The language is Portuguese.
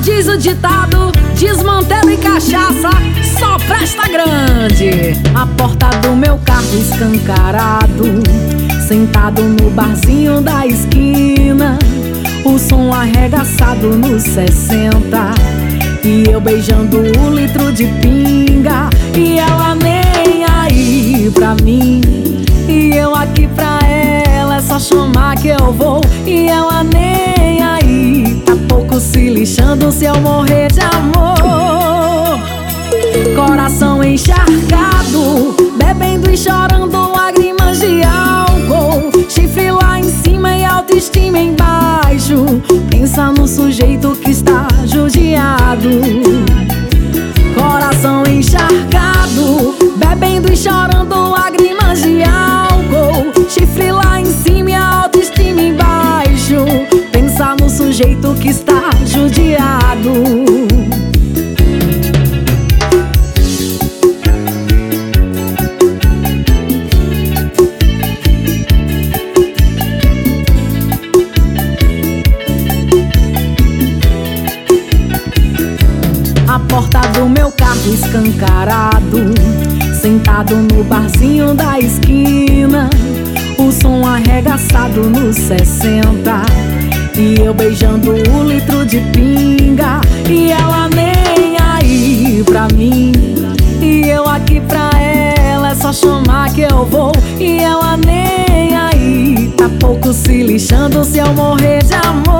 diz o ditado, desmantelo e cachaça só presta grande. A porta do meu carro escancarado, sentado no barzinho da esquina, o som arregaçado nos 60, e eu beijando o litro de pinga, e ela nem aí pra mim, e eu aqui pra ela, é só chamar que eu vou, e ela nem aí, tá pouco se lixando se eu morrer de amor. Coração encharcado, bebendo e chorando lágrimas de álcool, chifre lá em cima e autoestima embaixo, pensa no sujeito que está judiado. Coração encharcado, bebendo e chorando lágrimas de álcool, chifre lá em cima e autoestima embaixo, pensa no sujeito que está judiado. A porta do meu carro escancarado, sentado no barzinho da esquina, o som arregaçado nos 60, e eu beijando o litro de pinga, e ela nem aí pra mim, e eu aqui pra ela, é só chamar que eu vou, e ela nem aí, tá pouco se lixando se eu morrer de amor.